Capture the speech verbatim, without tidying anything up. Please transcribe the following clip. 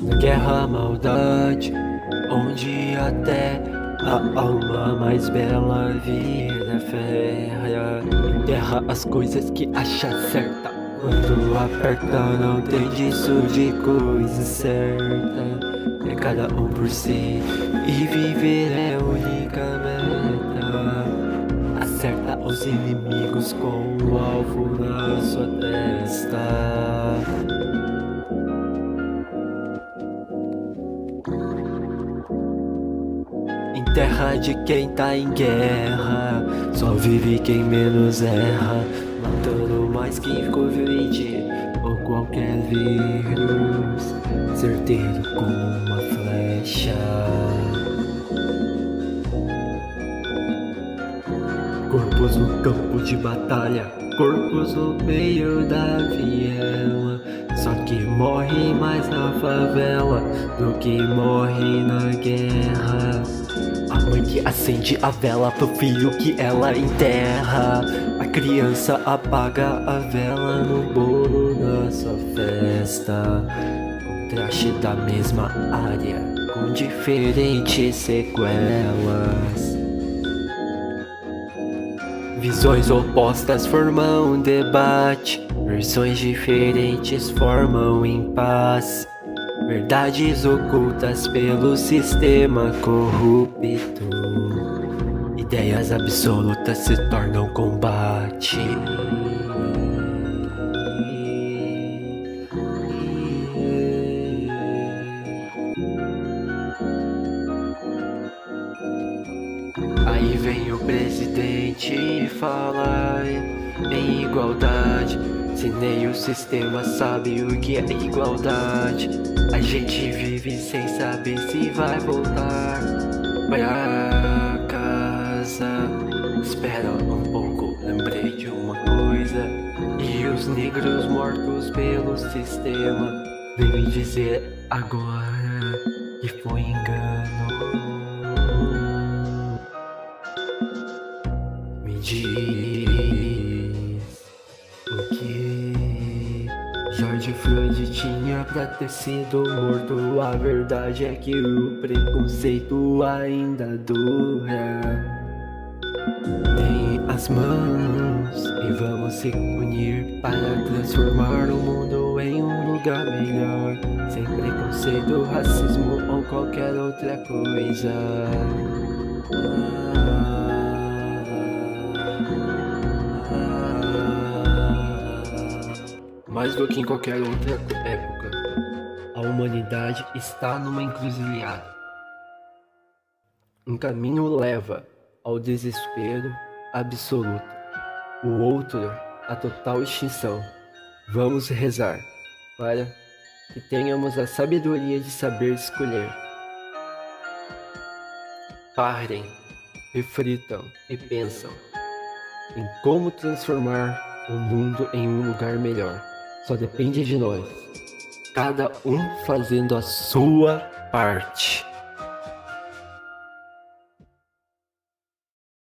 Na guerra, a maldade, onde até a alma mais bela vira férrea. Enterra as coisas que acha certa. Quando aperta, não tem disso de coisa certa. É cada um por si e viver é a única meta. Acerta os inimigos com o alvo na sua testa. Em terra de quem tá em guerra, só vive quem menos erra, matando mais que Covid ou qualquer vírus, certeiro como uma flecha. Corpos no campo de batalha, corpos no meio da viela. Só que morre mais na favela do que morre na guerra. A mãe que acende a vela pro filho que ela enterra. A criança apaga a vela no bolo da sua festa. Contraste da mesma área, com diferentes sequelas. Visões opostas formam um debate, versões diferentes formam impasse. Verdades ocultas pelo sistema corrupto, ideias absolutas se tornam combate. Aí vem o presidente e fala em igualdade, se nem o sistema sabe o que é igualdade. A gente vive sem saber se vai voltar pra casa. Espera um pouco, lembrei de uma coisa. E os negros mortos pelo sistema vem me dizer agora que foi engano. Me diz o que George Floyd tinha pra ter sido morto. A verdade é que o preconceito ainda dura. Tem as mãos e vamos se unir para transformar o mundo em um lugar melhor, sem preconceito, racismo ou qualquer outra coisa. Mais do que em qualquer outra época, a humanidade está numa encruzilhada. Um caminho leva ao desespero absoluto, o outro à total extinção. Vamos rezar para que tenhamos a sabedoria de saber escolher. Parem, reflitam e pensam em como transformar o mundo em um lugar melhor. Só depende de nós, cada um fazendo a sua parte.